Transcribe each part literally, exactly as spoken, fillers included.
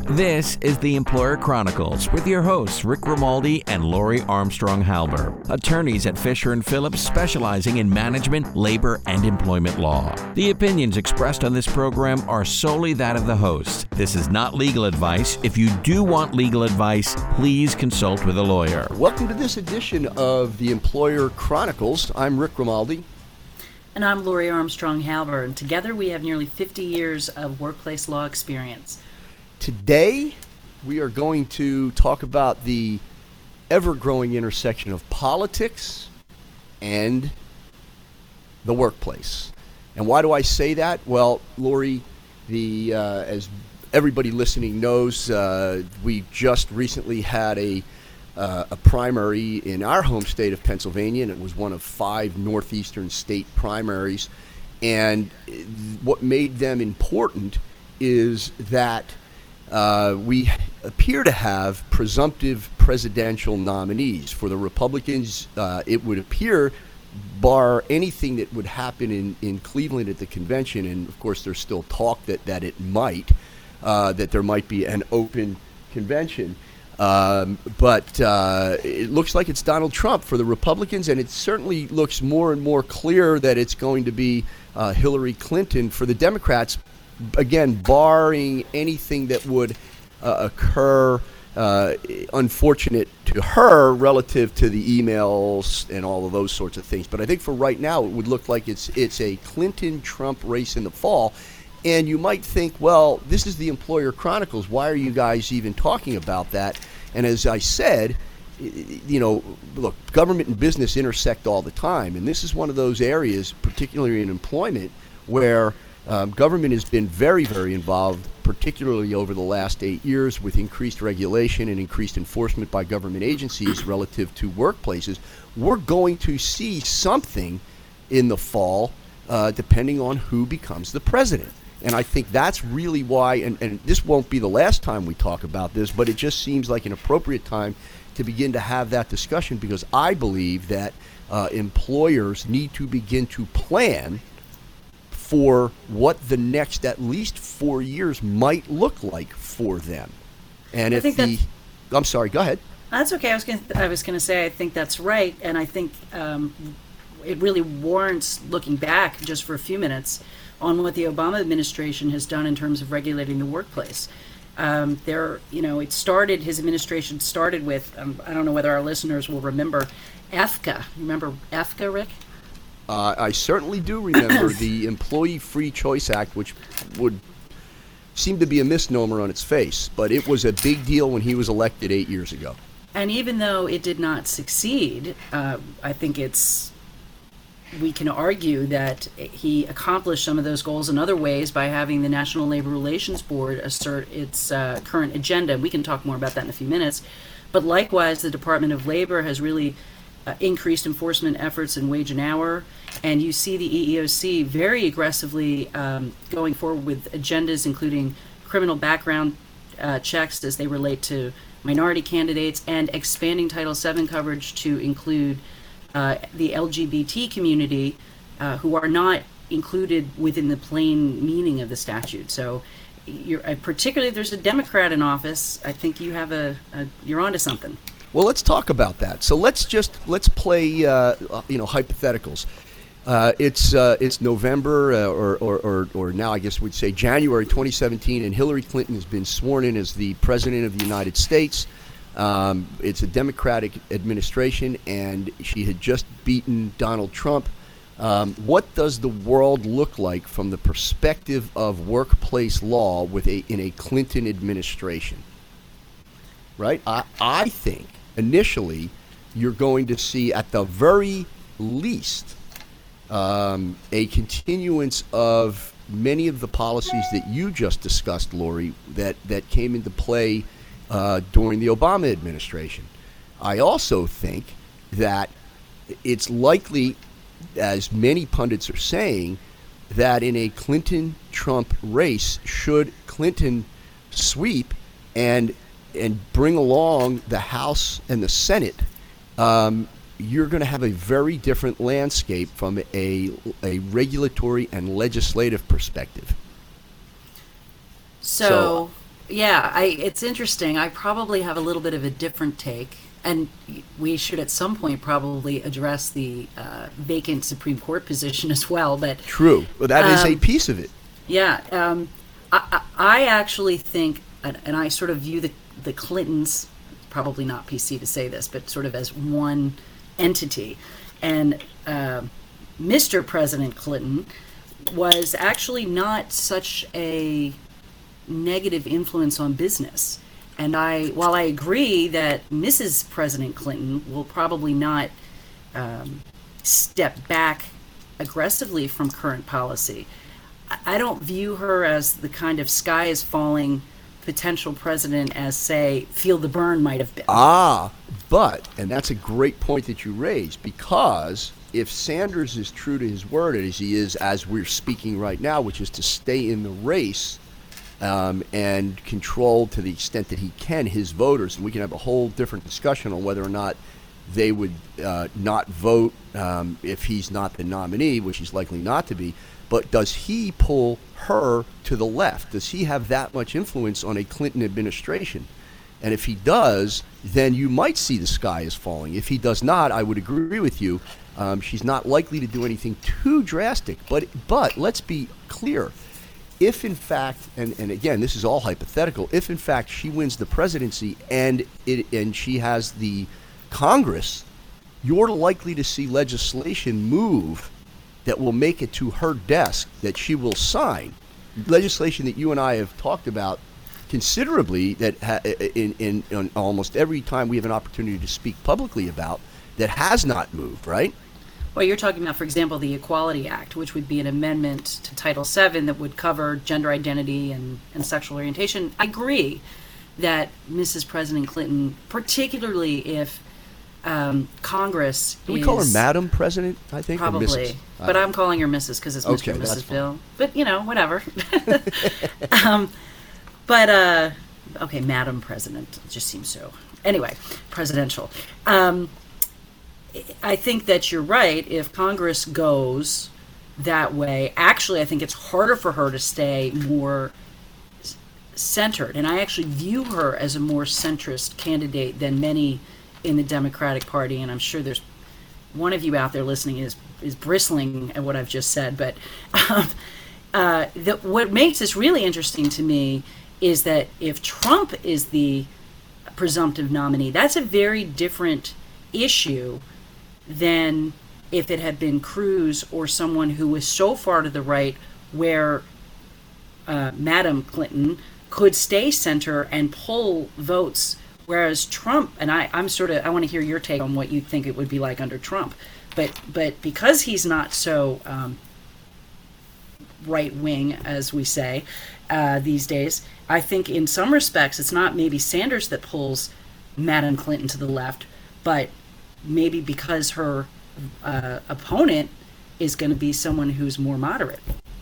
This is the Employer Chronicles with your hosts Rick Grimaldi and Lori Armstrong Halber, attorneys at Fisher and Phillips specializing in management, labor, and employment law. The opinions expressed on this program are solely that of the hosts. This is not legal advice. If you do want legal advice, please consult with a lawyer. Welcome to this edition of the Employer Chronicles. I'm Rick Grimaldi. And I'm Lori Armstrong Halber, and together we have nearly fifty years of workplace law experience. Today, we are going to talk about the ever-growing intersection of politics and the workplace. And why do I say that? Well, Lori, the uh, as everybody listening knows, uh, we just recently had a uh, a primary in our home state of Pennsylvania, and it was one of five northeastern state primaries. And what made them important is that Uh, we appear to have presumptive presidential nominees. For the Republicans, uh, it would appear, bar anything that would happen in, in Cleveland at the convention, and of course there's still talk that, that it might, uh, that there might be an open convention. Um, but uh, it looks like it's Donald Trump for the Republicans, and it certainly looks more and more clear that it's going to be uh, Hillary Clinton for the Democrats. Again, barring anything that would uh, occur uh, unfortunate to her relative to the emails and all of those sorts of things. But I think for right now, it would look like it's it's a Clinton-Trump race in the fall. And you might think, well, this is the Employer Chronicles. Why are you guys even talking about that? And as I said, you know, look, government and business intersect all the time. And this is one of those areas, particularly in employment, where Um, government has been very, very involved, particularly over the last eight years with increased regulation and increased enforcement by government agencies relative to workplaces. We're going to see something in the fall, uh, depending on who becomes the president. And I think that's really why, and, and this won't be the last time we talk about this, but it just seems like an appropriate time to begin to have that discussion, because I believe that uh, employers need to begin to plan for what the next at least four years might look like for them. And I if think the, I'm sorry, go ahead. That's okay. I was going I was going to say I think that's right, and I think um, it really warrants looking back just for a few minutes on what the Obama administration has done in terms of regulating the workplace. Um, there, you know, it started. His administration started with. Um, I don't know whether our listeners will remember E F C A. Remember E F C A, Rick? Uh, I certainly do remember the Employee Free Choice Act, which would seem to be a misnomer on its face, but it was a big deal when he was elected eight years ago. And even though it did not succeed, uh, I think it's we can argue that he accomplished some of those goals in other ways by having the National Labor Relations Board assert its uh, current agenda. We can talk more about that in a few minutes. But likewise, the Department of Labor has really Uh, increased enforcement efforts in wage and hour, and you see the E E O C very aggressively um, going forward with agendas including criminal background uh, checks as they relate to minority candidates, and expanding Title seven coverage to include uh, the L G B T community uh, who are not included within the plain meaning of the statute. So you're, uh, particularly if there's a Democrat in office, I think you have a, a you're onto something. Well, let's talk about that. So let's just let's play, uh, you know, hypotheticals. Uh, it's uh, it's November, uh, or, or or or now I guess we'd say January twenty seventeen, and Hillary Clinton has been sworn in as the president of the United States. Um, it's a Democratic administration, and she had just beaten Donald Trump. Um, what does the world look like from the perspective of workplace law with a in a Clinton administration? Right, I I think. Initially, you're going to see, at the very least, um, a continuance of many of the policies that you just discussed, Lori, that, that came into play uh, during the Obama administration. I also think that it's likely, as many pundits are saying, that in a Clinton-Trump race, should Clinton sweep and and bring along the House and the Senate, um, you're going to have a very different landscape from a a regulatory and legislative perspective. So, Yeah, I, it's interesting. I probably have a little bit of a different take, and we should at some point probably address the uh, vacant Supreme Court position as well. But True. Well, that is a Um, piece of it. yeah, um, I, I I actually think, and and I sort of view the the Clintons, probably not P C to say this, but sort of as one entity, and uh, Mister President Clinton was actually not such a negative influence on business. And I, while I agree that Missus President Clinton will probably not um, step back aggressively from current policy, I I don't view her as the kind of sky is falling potential president as, say, Feel the Burn might have been. Ah, but, and that's a great point that you raised, because if Sanders is true to his word, as he is as we're speaking right now, which is to stay in the race um, and control to the extent that he can his voters, and we can have a whole different discussion on whether or not they would uh, not vote um, if he's not the nominee, which he's likely not to be. But does he pull her to the left? Does he have that much influence on a Clinton administration? And if he does, then you might see the sky is falling. If he does not, I would agree with you. Um, she's not likely to do anything too drastic. But but let's be clear. If in fact, and, and again, this is all hypothetical, if in fact she wins the presidency and it and she has the Congress, you're likely to see legislation move that will make it to her desk that she will sign. Legislation that you and I have talked about considerably, that ha- in, in, in almost every time we have an opportunity to speak publicly about, that has not moved, right? Well, you're talking about, for example, the Equality Act, which would be an amendment to Title seven that would cover gender identity and, and sexual orientation. I agree that Missus President Clinton, particularly if um, Congress Can we is call her Madam President, I think? or probably, Missus? but I'm calling her Missus because it's Mister Okay, and Missus that's fine. Bill. But, you know, whatever. um, but, uh, okay, Madam President. It just seems so. Anyway, presidential. Um, I think that you're right. If Congress goes that way, actually, I think it's harder for her to stay more s- centered. And I actually view her as a more centrist candidate than many in the Democratic Party. And I'm sure there's one of you out there listening is is bristling at what I've just said. But um, uh, the, what makes this really interesting to me is that if Trump is the presumptive nominee, that's a very different issue than if it had been Cruz or someone who was so far to the right where uh, Madam Clinton could stay center and pull votes, whereas Trump, and I, I'm sort of, I want to hear your take on what you think it would be like under Trump, but but because he's not so um, right wing, as we say uh, these days, I think in some respects it's not maybe Sanders that pulls Madam Clinton to the left, but maybe because her uh, opponent is going to be someone who's more moderate.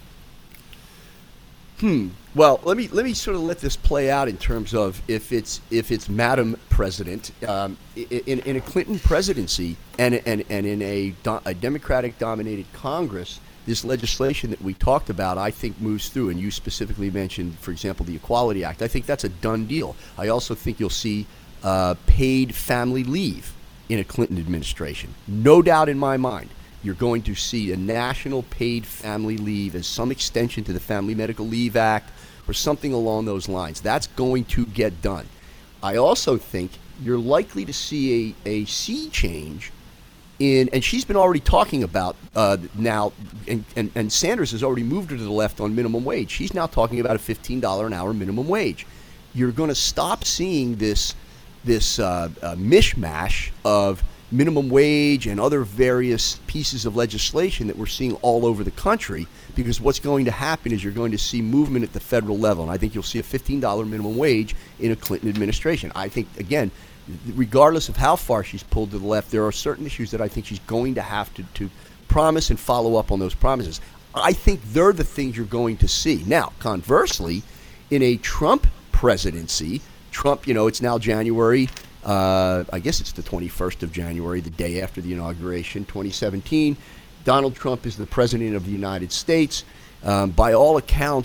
Hmm. Well, let me let me sort of let this play out in terms of if it's if it's Madam President um, in in a Clinton presidency and and and in a, do, a Democratic-dominated Congress, this legislation that we talked about, I think, moves through. And you specifically mentioned, for example, the Equality Act. I think that's a done deal. I also think you'll see uh, paid family leave in a Clinton administration. No doubt in my mind, you're going to see a national paid family leave as some extension to the Family Medical Leave Act or something along those lines. That's going to get done. I also think you're likely to see a, a sea change in, and she's been already talking about uh, now, and, and, and Sanders has already moved her to the left on minimum wage. She's now talking about a fifteen dollars an hour minimum wage. You're going to stop seeing this this uh, uh, mishmash of minimum wage and other various pieces of legislation that we're seeing all over the country, because what's going to happen is you're going to see movement at the federal level, and I think you'll see a fifteen dollars minimum wage in a Clinton administration. I think, again, regardless of how far she's pulled to the left, there are certain issues that I think she's going to have to, to promise and follow up on those promises. I think they're the things you're going to see. Now, conversely, in a Trump presidency, Trump, you know, it's now January, uh, I guess it's the twenty-first of January, the day after the inauguration, twenty seventeen. Donald Trump is the president of the United States. Um, by all accounts,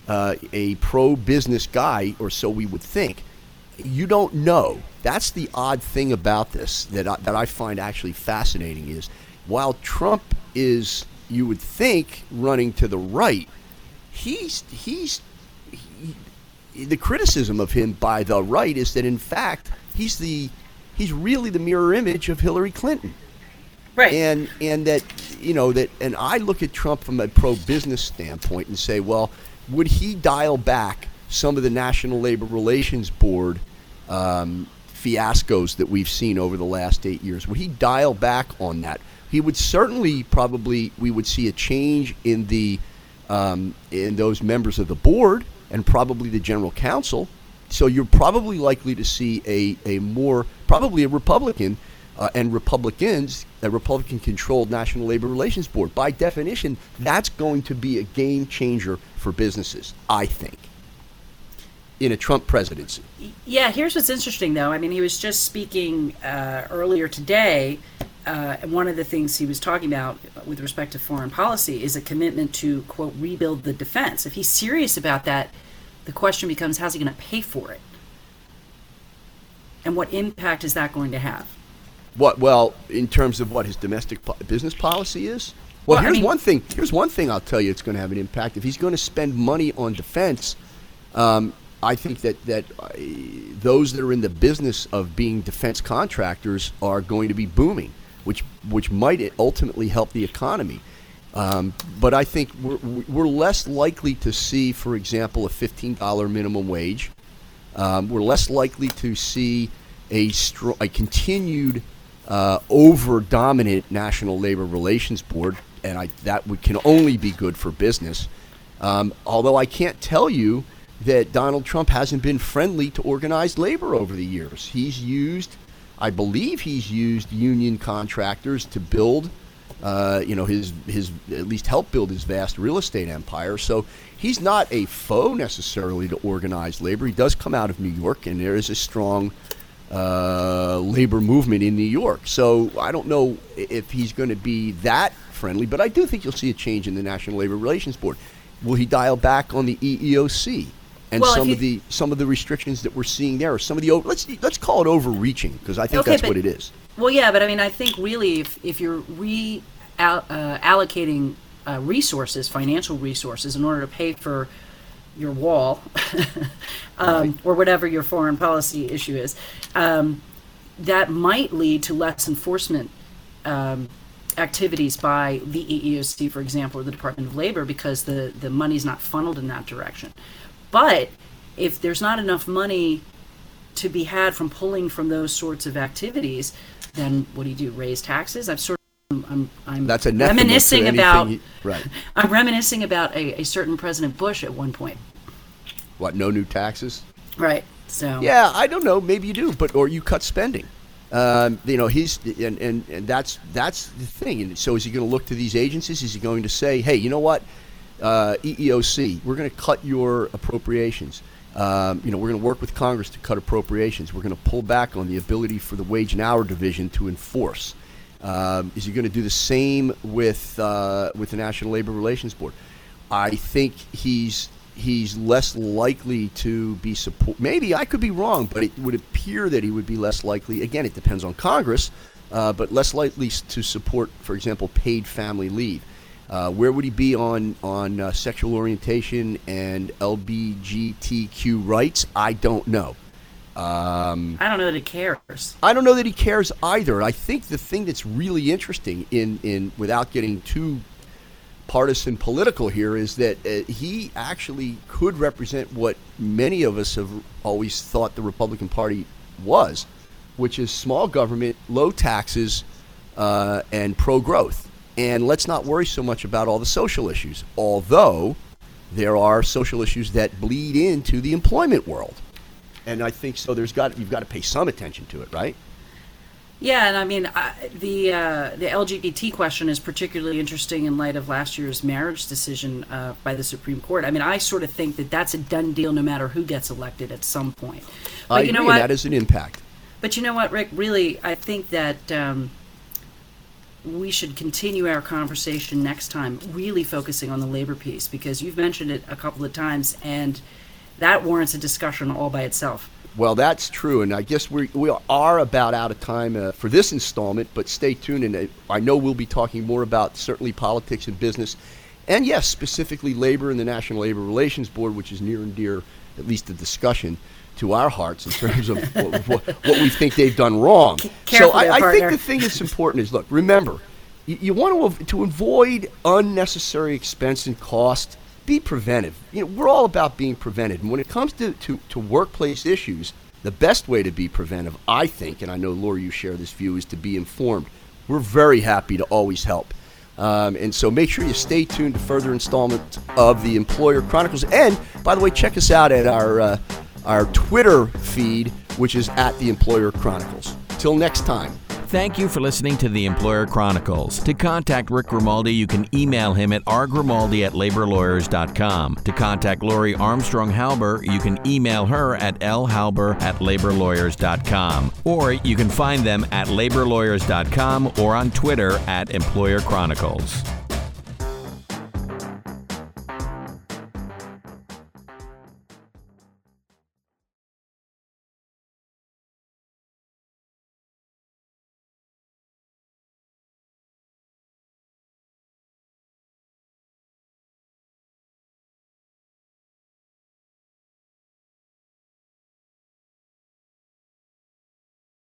uh, a pro-business guy, or so we would think. You don't know. That's the odd thing about this that I, that I find actually fascinating is while Trump is, you would think, running to the right, he's he's he, the criticism of him by the right is that in fact he's the he's really the mirror image of Hillary Clinton. Right. And and that you know that and I look at Trump from a pro-business standpoint and say, well, would he dial back some of the National Labor Relations Board um, fiascos that we've seen over the last eight years? Would he dial back on that? He would certainly probably we would see a change in the um, in those members of the board and probably the general counsel. So you're probably likely to see a, a more probably a Republican uh, and Republicans, a Republican-controlled National Labor Relations Board. By definition, that's going to be a game changer for businesses, I think, in a Trump presidency. Yeah, here's what's interesting, though. I mean, he was just speaking uh, earlier today, uh, and one of the things he was talking about with respect to foreign policy is a commitment to, quote, rebuild the defense. If he's serious about that, the question becomes, how's he going to pay for it? And what impact is that going to have? What? Well, in terms of what his domestic po- business policy is? Well, Well, I here's mean- one thing. Here's one thing I'll tell you it's going to have an impact. If he's going to spend money on defense, um, I think that, that uh, those that are in the business of being defense contractors are going to be booming, which which might ultimately help the economy. Um, but I think we're, we're less likely to see, for example, a fifteen dollars minimum wage. Um, we're less likely to see a, str- a continued uh, over-dominant National Labor Relations Board, and I, that would, can only be good for business. Um, although I can't tell you that Donald Trump hasn't been friendly to organized labor over the years. He's used, I believe he's used union contractors to build Uh, you know, his his at least help build his vast real estate empire. So he's not a foe necessarily to organized labor. He does come out of New York, and there is a strong uh, labor movement in New York. So I don't know if he's going to be that friendly, but I do think you'll see a change in the National Labor Relations Board. Will he dial back on the E E O C and Well, if some he- of the some of the restrictions that we're seeing there, or some of the over, let's let's call it overreaching, because I think Okay, that's but- what it is. Well, yeah, but I mean, I think really if, if you're re al- uh, allocating uh, resources, financial resources, in order to pay for your wall um, Right. or whatever your foreign policy issue is, um, that might lead to less enforcement um, activities by the E E O C, for example, or the Department of Labor, because the, the money's not funneled in that direction. But if there's not enough money to be had from pulling from those sorts of activities, then what do you do? Raise taxes? I've sort of, I'm, I'm That's anathema to reminiscing anything about, he- right. I'm reminiscing about a, a certain President Bush at one point. What, no new taxes? Right. So Yeah, I don't know. Maybe you do, but or you cut spending. Um, you know, he's and, and, and that's that's the thing. And so is he going to look to these agencies? Is he going to say, hey, you know what, uh, E E O C, we're going to cut your appropriations. Um, you know, we're going to work with Congress to cut appropriations. We're going to pull back on the ability for the wage and hour division to enforce. Um, is he going to do the same with uh, with the National Labor Relations Board? I think he's he's less likely to be support. Maybe I could be wrong, but it would appear that he would be less likely. Again, it depends on Congress, uh, but less likely to support, for example, paid family leave. Uh, where would he be on on uh, sexual orientation and L G B T Q rights? I don't know. Um, I don't know that it cares. I don't know that he cares either. I think the thing that's really interesting, in, in without getting too partisan political here, is that uh, he actually could represent what many of us have always thought the Republican Party was, which is small government, low taxes, uh, and pro-growth. And let's not worry so much about all the social issues, although there are social issues that bleed into the employment world. And I think so. There's got you've got to pay some attention to it, right? Yeah, and I mean I, the uh, the L G B T question is particularly interesting in light of last year's marriage decision uh, by the Supreme Court. I mean, I sort of think that that's a done deal, no matter who gets elected at some point. But I you know agree, what? and that is an impact. But you know what, Rick? Really, I think that um, we should continue our conversation next time, really focusing on the labor piece, because you've mentioned it a couple of times, and that warrants a discussion all by itself. Well, that's true, and I guess we we are about out of time uh, for this installment, but stay tuned, and I know we'll be talking more about certainly politics and business, and yes, specifically labor and the National Labor Relations Board, which is near and dear, at least the discussion, to our hearts in terms of what, what, what we think they've done wrong. Careful so I, there, I think partner. the thing that's important is, look, remember, you, you want to to avoid unnecessary expense and cost. Be preventive. You know, we're all about being preventive. And when it comes to, to, to workplace issues, the best way to be preventive, I think, and I know, Lori, you share this view, is to be informed. We're very happy to always help. Um, and so make sure you stay tuned to further installments of the Employer Chronicles. And, by the way, check us out at our, uh, our Twitter feed, which is at the Employer Chronicles. Till next time. Thank you for listening to the Employer Chronicles. To contact Rick Grimaldi, you can email him at r grimaldi at labor lawyers dot com. To contact Lori Armstrong Halber, you can email her at l halber at labor lawyers dot com. Or you can find them at labor lawyers dot com or on Twitter at Employer Chronicles.